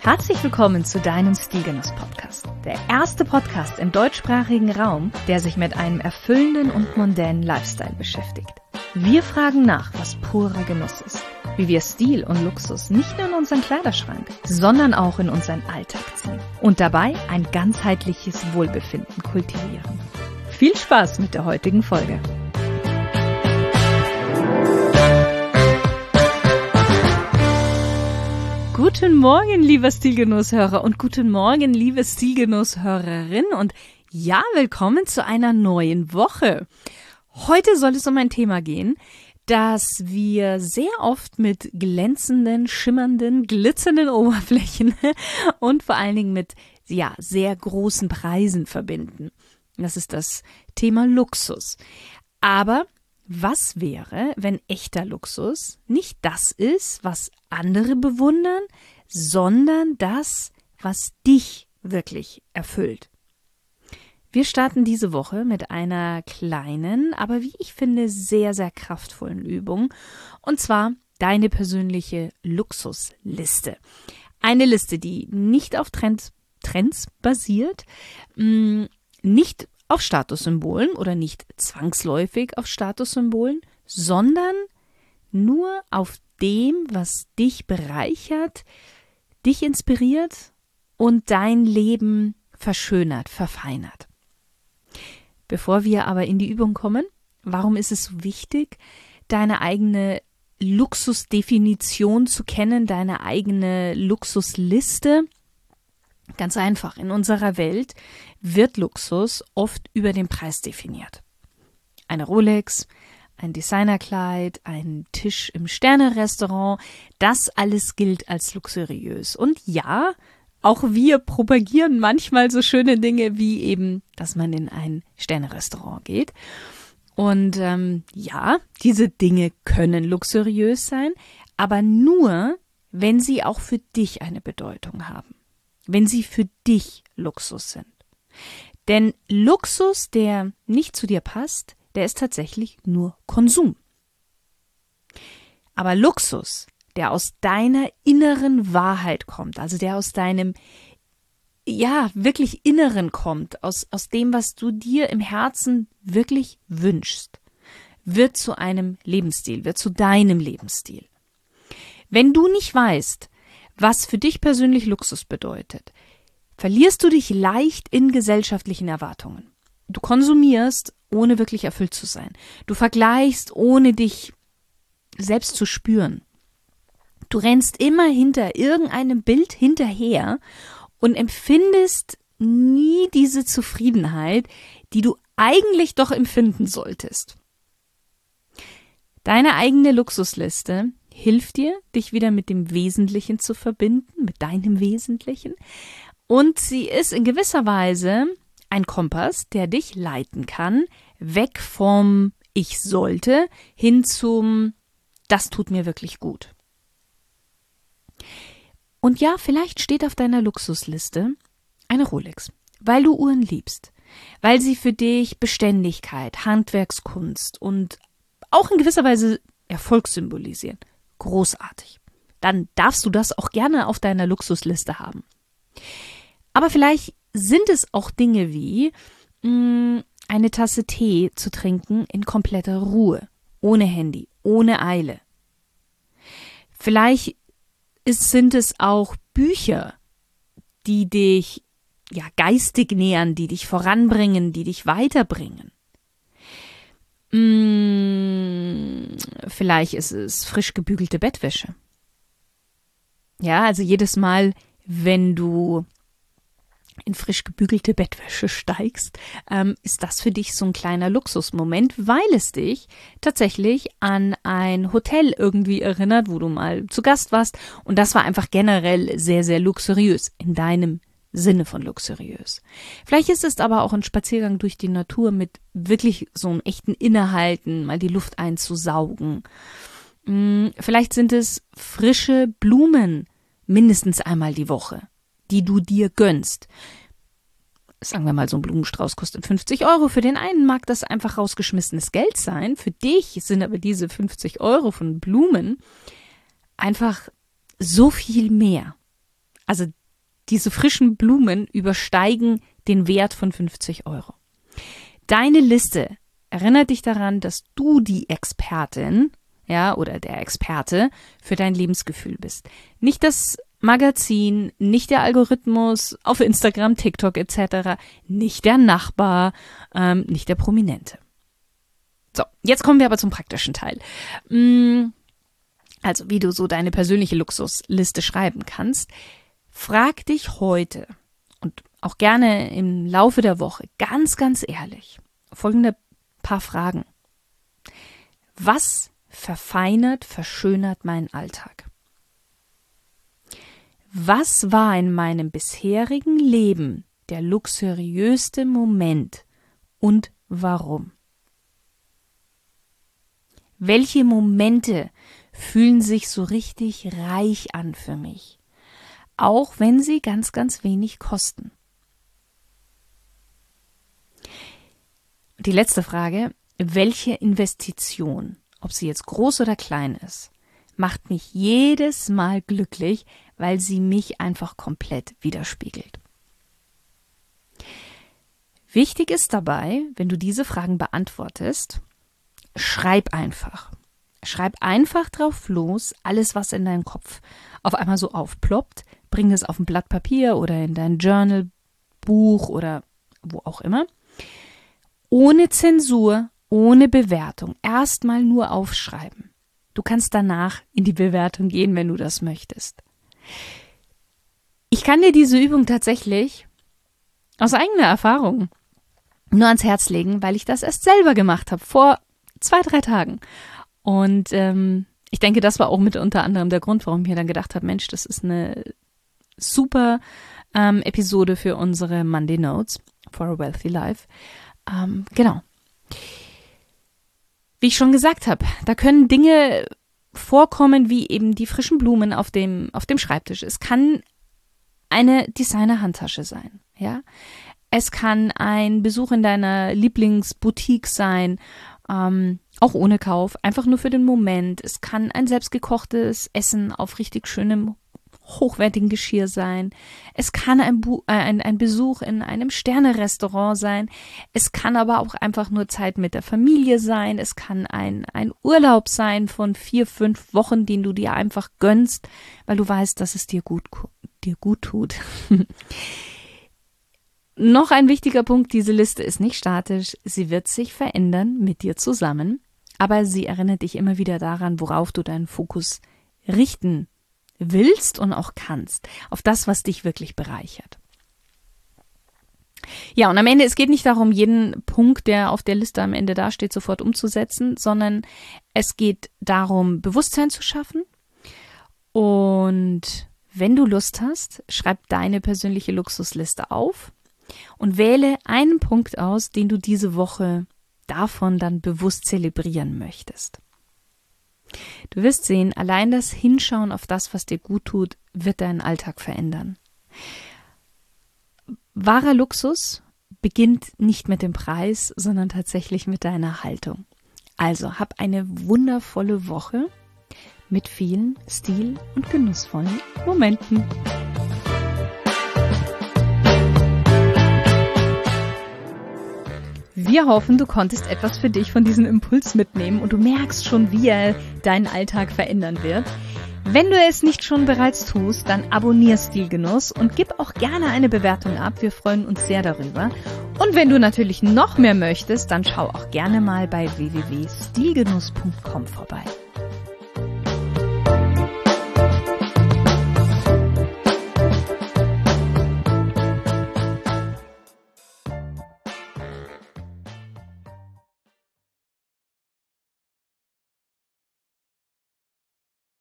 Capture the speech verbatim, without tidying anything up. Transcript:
Herzlich willkommen zu deinem Stilgenuss-Podcast. Der erste Podcast im deutschsprachigen Raum, der sich mit einem erfüllenden und mondänen Lifestyle beschäftigt. Wir fragen nach, was purer Genuss ist. Wie wir Stil und Luxus nicht nur in unseren Kleiderschrank, sondern auch in unseren Alltag ziehen. Und dabei ein ganzheitliches Wohlbefinden kultivieren. Viel Spaß mit der heutigen Folge. Guten Morgen, lieber Stilgenusshörer und guten Morgen, liebe Stilgenusshörerin und ja, willkommen zu einer neuen Woche. Heute soll es um ein Thema gehen, das wir sehr oft mit glänzenden, schimmernden, glitzernden Oberflächen und vor allen Dingen mit ja, sehr großen Preisen verbinden. Das ist das Thema Luxus. Aber was wäre, wenn echter Luxus nicht das ist, was andere bewundern, sondern das, was dich wirklich erfüllt? Wir starten diese Woche mit einer kleinen, aber wie ich finde, sehr, sehr kraftvollen Übung. Und zwar deine persönliche Luxusliste. Eine Liste, die nicht auf Trends, Trends basiert, nicht auf Statussymbolen oder nicht zwangsläufig auf Statussymbolen, sondern nur auf dem, was dich bereichert, dich inspiriert und dein Leben verschönert, verfeinert. Bevor wir aber in die Übung kommen, warum ist es so wichtig, deine eigene Luxusdefinition zu kennen, deine eigene Luxusliste? Ganz einfach, in unserer Welt wird Luxus oft über den Preis definiert. Eine Rolex, ein Designerkleid, ein Tisch im Sterne-Restaurant, das alles gilt als luxuriös. Und ja, auch wir propagieren manchmal so schöne Dinge wie eben, dass man in ein Sterne-Restaurant geht. Und ähm, ja, diese Dinge können luxuriös sein, aber nur, wenn sie auch für dich eine Bedeutung haben. Wenn sie für dich Luxus sind. Denn Luxus, der nicht zu dir passt, der ist tatsächlich nur Konsum. Aber Luxus, der aus deiner inneren Wahrheit kommt, also der aus deinem, ja, wirklich Inneren kommt, aus, aus dem, was du dir im Herzen wirklich wünschst, wird zu einem Lebensstil, wird zu deinem Lebensstil. Wenn du nicht weißt, was für dich persönlich Luxus bedeutet, verlierst du dich leicht in gesellschaftlichen Erwartungen. Du konsumierst, ohne wirklich erfüllt zu sein. Du vergleichst, ohne dich selbst zu spüren. Du rennst immer hinter irgendeinem Bild hinterher und empfindest nie diese Zufriedenheit, die du eigentlich doch empfinden solltest. Deine eigene Luxusliste hilft dir, dich wieder mit dem Wesentlichen zu verbinden, mit deinem Wesentlichen. Und sie ist in gewisser Weise ein Kompass, der dich leiten kann, weg vom Ich sollte hin zum Das tut mir wirklich gut. Und ja, vielleicht steht auf deiner Luxusliste eine Rolex, weil du Uhren liebst, weil sie für dich Beständigkeit, Handwerkskunst und auch in gewisser Weise Erfolg symbolisieren. Großartig. Dann darfst du das auch gerne auf deiner Luxusliste haben. Aber vielleicht sind es auch Dinge wie mh, eine Tasse Tee zu trinken in kompletter Ruhe, ohne Handy, ohne Eile. Vielleicht ist, sind es auch Bücher, die dich ja, geistig nähern, die dich voranbringen, die dich weiterbringen. Vielleicht ist es frisch gebügelte Bettwäsche. Ja, also jedes Mal, wenn du in frisch gebügelte Bettwäsche steigst, ähm, ist das für dich so ein kleiner Luxusmoment, weil es dich tatsächlich an ein Hotel irgendwie erinnert, wo du mal zu Gast warst. Und das war einfach generell sehr, sehr luxuriös in deinem Sinne von luxuriös. Vielleicht ist es aber auch ein Spaziergang durch die Natur mit wirklich so einem echten Innehalten, mal die Luft einzusaugen. Vielleicht sind es frische Blumen mindestens einmal die Woche, die du dir gönnst. Sagen wir mal, so ein Blumenstrauß kostet fünfzig Euro. Für den einen mag das einfach rausgeschmissenes Geld sein. Für dich sind aber diese fünfzig Euro von Blumen einfach so viel mehr. Also diese frischen Blumen übersteigen den Wert von fünfzig Euro. Deine Liste erinnert dich daran, dass du die Expertin, ja, oder der Experte für dein Lebensgefühl bist. Nicht das Magazin, nicht der Algorithmus auf Instagram, TikTok et cetera, nicht der Nachbar, ähm, nicht der Prominente. So, jetzt kommen wir aber zum praktischen Teil. Also, wie du so deine persönliche Luxusliste schreiben kannst. Frag dich heute und auch gerne im Laufe der Woche ganz, ganz ehrlich folgende paar Fragen. Was verfeinert, verschönert meinen Alltag? Was war in meinem bisherigen Leben der luxuriöste Moment und warum? Welche Momente fühlen sich so richtig reich an für mich, auch wenn sie ganz, ganz wenig kosten? Die letzte Frage, welche Investition, ob sie jetzt groß oder klein ist, macht mich jedes Mal glücklich, weil sie mich einfach komplett widerspiegelt. Wichtig ist dabei, wenn du diese Fragen beantwortest, schreib einfach. Schreib einfach drauf los, alles, was in deinem Kopf auf einmal so aufploppt, bring es auf ein Blatt Papier oder in dein Journal, Buch oder wo auch immer. Ohne Zensur, ohne Bewertung, erstmal nur aufschreiben. Du kannst danach in die Bewertung gehen, wenn du das möchtest. Ich kann dir diese Übung tatsächlich aus eigener Erfahrung nur ans Herz legen, weil ich das erst selber gemacht habe, vor zwei, drei Tagen. Und ähm, ich denke, das war auch mit unter anderem der Grund, warum ich mir dann gedacht habe, Mensch, das ist eine super ähm, Episode für unsere Monday Notes for a Wealthy Life. Ähm, genau. Wie ich schon gesagt habe, da können Dinge vorkommen, wie eben die frischen Blumen auf dem, auf dem Schreibtisch. Es kann eine Designer-Handtasche sein, ja. Es kann ein Besuch in deiner Lieblingsboutique sein, ähm, auch ohne Kauf, einfach nur für den Moment. Es kann ein selbstgekochtes Essen auf richtig schönem, hochwertigen Geschirr sein. Es kann ein, Bu- äh, ein, ein Besuch in einem Sterne-Restaurant sein. Es kann aber auch einfach nur Zeit mit der Familie sein. Es kann ein, ein Urlaub sein von vier, fünf Wochen, den du dir einfach gönnst, weil du weißt, dass es dir gut, dir gut tut. Noch ein wichtiger Punkt, diese Liste ist nicht statisch. Sie wird sich verändern mit dir zusammen, aber sie erinnert dich immer wieder daran, worauf du deinen Fokus richten willst und auch kannst, auf das, was dich wirklich bereichert. Ja, und am Ende, es geht nicht darum, jeden Punkt, der auf der Liste am Ende dasteht, sofort umzusetzen, sondern es geht darum, Bewusstsein zu schaffen. Und wenn du Lust hast, schreib deine persönliche Luxusliste auf und wähle einen Punkt aus, den du diese Woche davon dann bewusst zelebrieren möchtest. Du wirst sehen, allein das Hinschauen auf das, was dir gut tut, wird deinen Alltag verändern. Wahrer Luxus beginnt nicht mit dem Preis, sondern tatsächlich mit deiner Haltung. Also hab eine wundervolle Woche mit vielen stil- und genussvollen Momenten. Wir hoffen, du konntest etwas für dich von diesem Impuls mitnehmen und du merkst schon, wie er deinen Alltag verändern wird. Wenn du es nicht schon bereits tust, dann abonnier Stilgenuss und gib auch gerne eine Bewertung ab. Wir freuen uns sehr darüber. Und wenn du natürlich noch mehr möchtest, dann schau auch gerne mal bei w w w punkt stilgenuss punkt com vorbei.